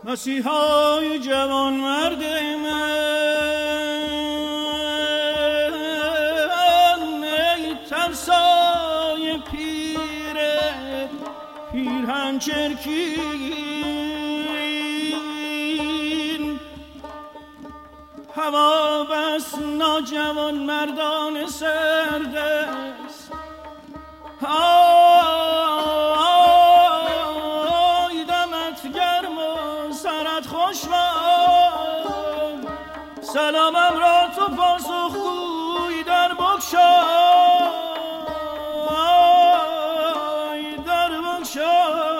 مسیحای جوان مرد من، ای ترسای پیرهن چرکین، هوا بس ناجوان مردان سرد است. آی دمت گرم و سرت خوشوار، سلامم را تو پاسخگوی در بگشای، در بگشای.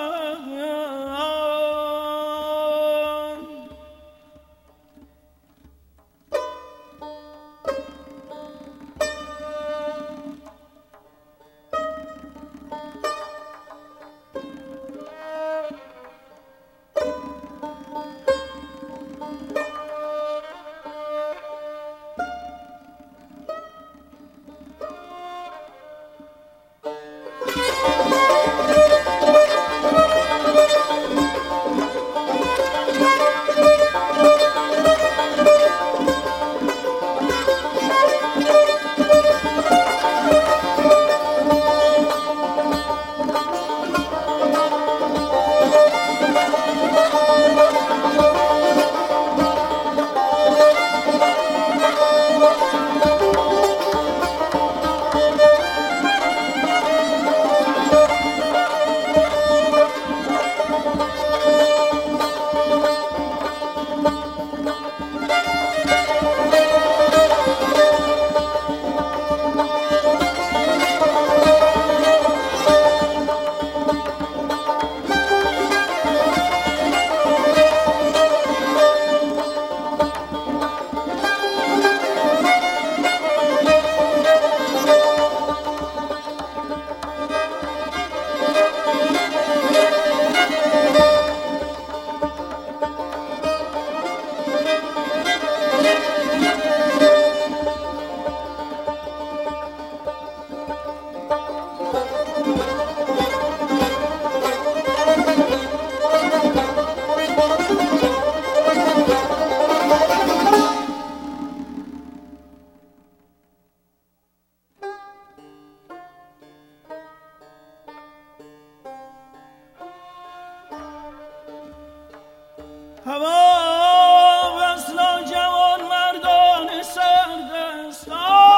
هوا بس ناجوان مردان سرد است.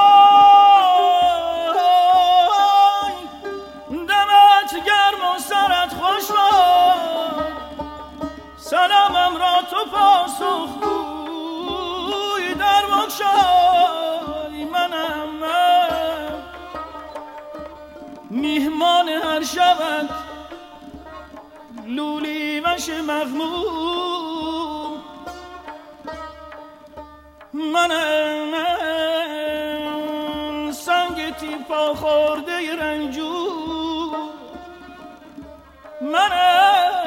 آی دمت گرم و سرت خوشوار، سلامم را تو پاسخگوی در بگشای. منم میهمان هر شبت لولی وش مغموم، منم سنگ تیپا خورده رنجور، منم